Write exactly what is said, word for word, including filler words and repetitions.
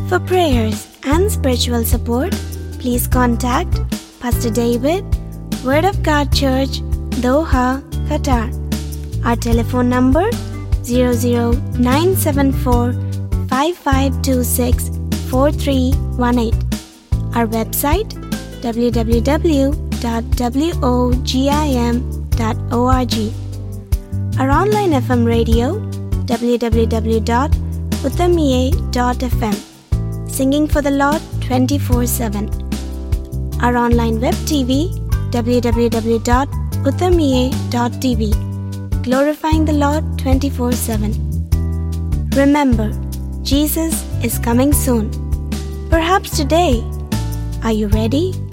For prayers and spiritual support, please contact Pastor David, Word of God Church, Doha, Qatar. Our telephone number zero zero nine seven four five five two six four three one eight. Our website w w w dot wogim dot org. Our online F M radio w w w dot uthamiye dot f m. Singing for the Lord twenty-four seven. Our online web T V w w w dot uthamiye dot t v. Glorifying the Lord twenty-four seven. Remember, Jesus is coming soon. Perhaps today. Are you ready?